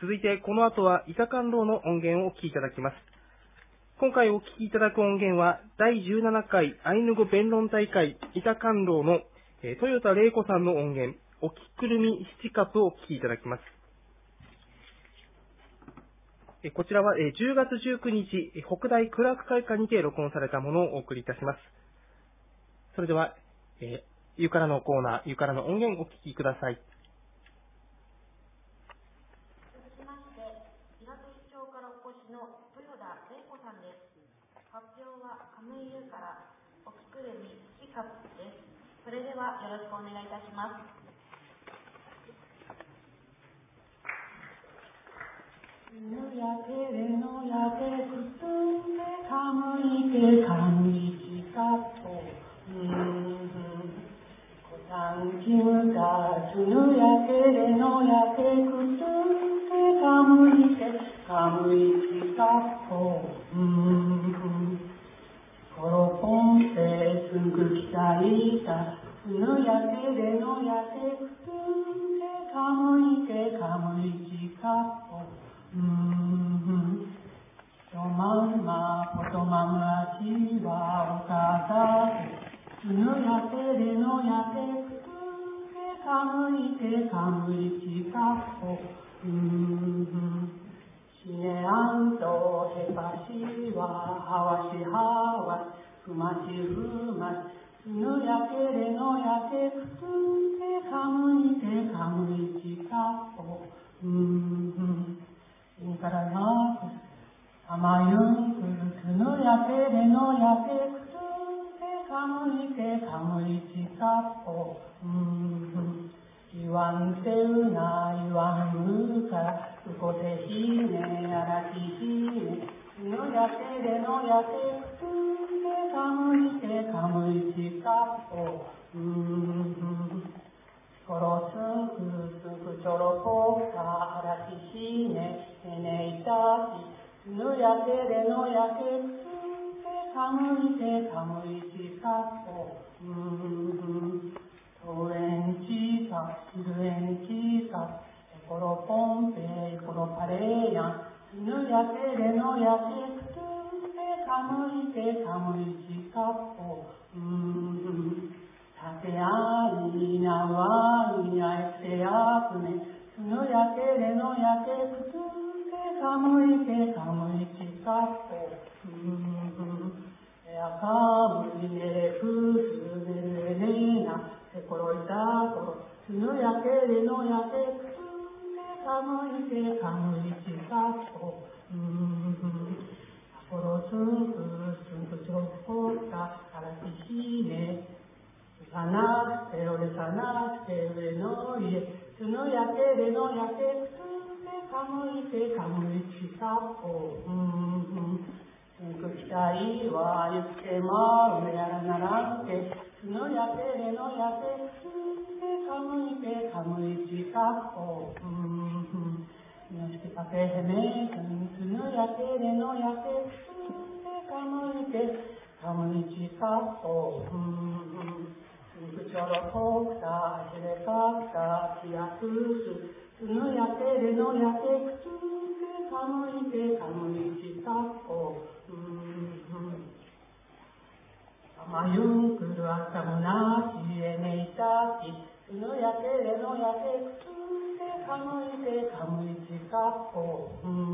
続いてこの後は板観楼の音源をお聴きいただきます。今回お聴きいただく音源は第17回アイヌ語弁論大会板観楼の豊田玲子さんの音源、おきくるみ七活をお聴きいただきます。こちらは10月19日、北大クラーク会館にて録音されたものをお送りいたします。それでは、ゆからのコーナー、ゆからの音源をお聴きください。 続きまして、平戸市長からお越しの豊田玲子さんです。発表は亀井優からおきくるみ七活です。それではよろしくお願いいたします。 のやけれのやけくつんでかむいてかむいちかとこたんきむたつぬやけれのやけくつんでかむいてかむいちかところぽんてすぐきたいたつぬやけれのやけくつんでかむいてかむいちかとよまんまことまむあちはおかたてつぬやけれのやけくつんでかむいてかむいちかこしねあんとへぱしははわしはわしふましふましつぬやけれのやけくつんでかむいてかむいちかこいからなあまゆんくるつぬやけれのやけくつんでかむいてかむいちかぽいわんてうないわんむからうこてひねあらきひねつぬやけれのやけくつんでかむいてかむいちかぽころすんくすんくちょろこかあらきひねへねいたきつぬやけれのやけくつんでかむいてかむいちかぽとえんちかしるえんちかころぽんぺころぱれやんつぬやけれのやけくつんでかむいてかむいちかぽたてありなわにあえてあくねつぬやけれのやけくつんでかむいてかむいちかぽやかむいねふすねれなてころいたころつぬやけれのやけくつんでかむいてかむいちかぽころすんくちょこかあらきひねさなしておれさなして上の家つぬやけれのやけくつんでかむいてかむいちかぽくきたいはゆけまうやらならんけつぬやけれのやけくつんでかむいてかむいちかぽのしかけへめつぬやけれのやけくつんでかむいてかむいちかぽくちょろこくたひれかくたきやくすつぬやけれのやけくつんでかむいてかむいちかぽあまゆんくるあたむなしえねいたきつぬやけれのやけくつんでかむいてかむいちかぽ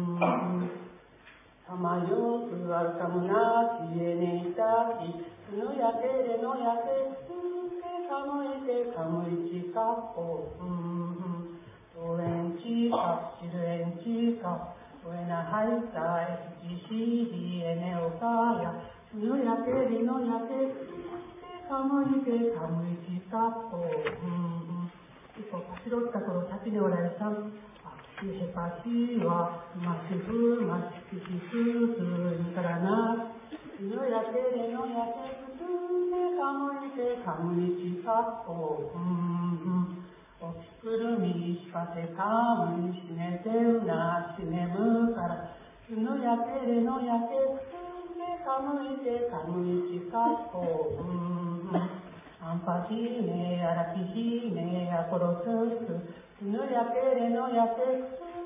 あまゆんくるあたむなしえねいたきつぬやけれのやけくつんでかむいてかむいちかぽとえんちかしるえんちかおえなはいたえひしりえねおかやつぬやけれのやけくつんでかむいてかむいちかぽいこかしろったころたちでおられさんへぱしはましふましきしすすにからなつぬやけれのやけくつんでかむいてかむいちかぽおきくるみしかせかむいしねてうなしねむからつぬやけれのやけくつんでかむいてかむいちかぽあんぱひねあらきひねあころつつぬやけれのやけくつんで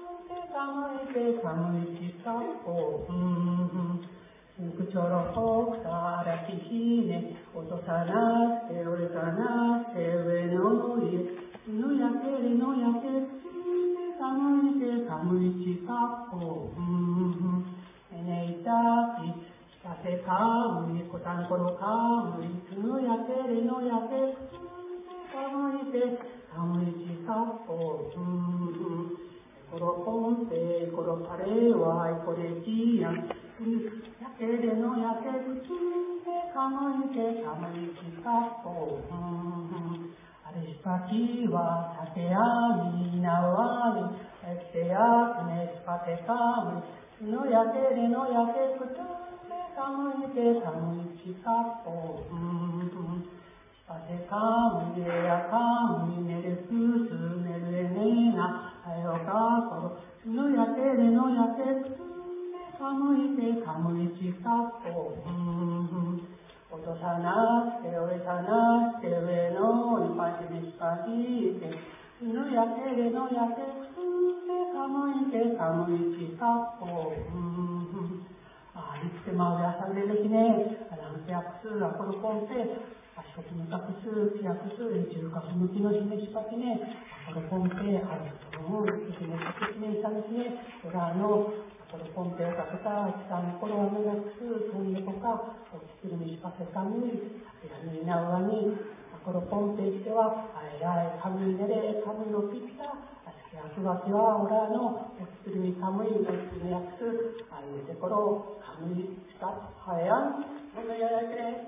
寒いて寒いちかこくちょろほくさらきひね落とさなくて折れたなくて上の家のやけりのやけ寒いて寒いちかこねいたきさせかむいこたんこのかむいのやけりのやけ寒いて寒いちかこころぽんてころパレワイこれきやんやけれのやけくつてかむいてかむいちかこあれしたきはたけあみなわにえてやくねしかてかむのやけれのやけくつてかむいてかむいちかこしかてかむえやかむいねるくすねるえねなはよかころのやけれのやけくつかむいてかむいちかこ落とさなくて折れたなくて上のにパチにしかひいてのやけれのやけくつかむいてかむいちかこありつてまうであさぐれるきねあらんてやくすあころこんてあしこきむかくすきやくすいちるかすむきのひめしかきねあころこんてあると思ういきねかきねいさみきねおらのこのコンペをかけた北の頃は目がくす飛んでこかおきくるみしかせかむいあてやになうわにこのコンペしてはあえらいかむいねれかむいのぴったあしきあくわきはおらのおきくるみかむいおきくるみやくすあいうてころかむいしたはやんものややけれ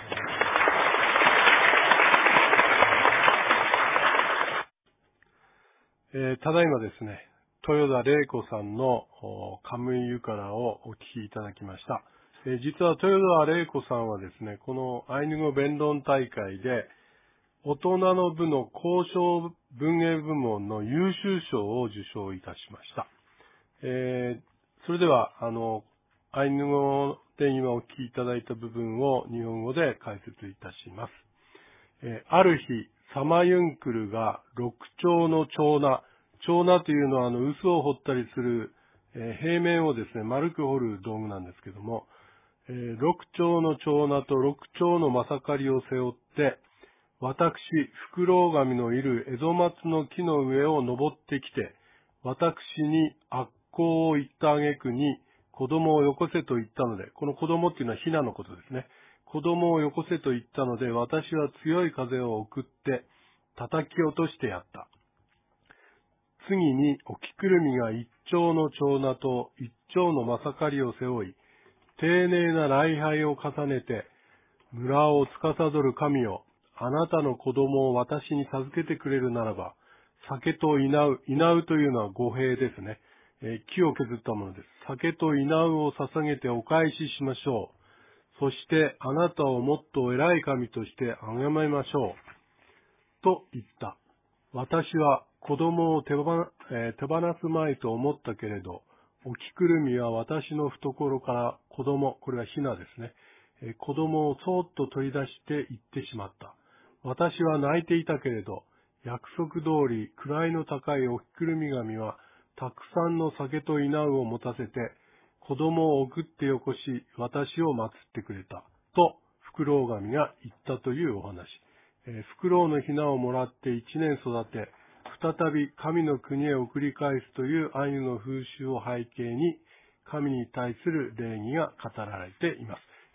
ただいまですね、豊田玲子さんのカムイユカラをお聞きいただきました。実は豊田玲子さんはですね、このアイヌ語弁論大会で大人の部の交渉文芸部門の優秀賞を受賞いたしました。それではアイヌ語で今お聞きいただいた部分を日本語で解説いたします。ある日、サマユンクルが六丁の蝶菜、蝶菜というのは臼を掘ったりする、平面をですね、丸く掘る道具なんですけども、六丁の蝶菜と六丁のまさかりを背負って、私、フクロウガミのいるエゾマツの木の上を登ってきて、私に悪行を言った挙句に子供をよこせと言ったので、この子供っていうのはヒナのことですね。子供をよこせと言ったので、私は強い風を送って叩き落としてやった。次に、おきくるみが一丁の蝶菜と一丁のまさかりを背負い、丁寧な礼拝を重ねて、村を司る神よ、あなたの子供を私に授けてくれるならば、酒と稲う、稲うというのは語弊ですね。木を削ったものです。酒と稲うを捧げてお返ししましょう。そしてあなたをもっと偉い神として崇めましょう。と言った。私は子供を手放すまいと思ったけれど、おきくるみは私の懐から子供、これはヒナですね。子供をそーっと取り出して行ってしまった。私は泣いていたけれど、約束通り位の高いおきくるみ神はたくさんの酒と稲うを持たせて、子供を送ってよこし、私を祀ってくれた。と、フクロウ神が言ったというお話。フクロウのヒナをもらって1年育て、再び神の国へ送り返すというアイヌの風習を背景に、神に対する礼儀が語られています。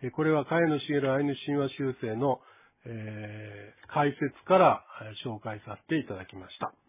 これは茅野茂アイヌ神話修正の、解説から紹介させていただきました。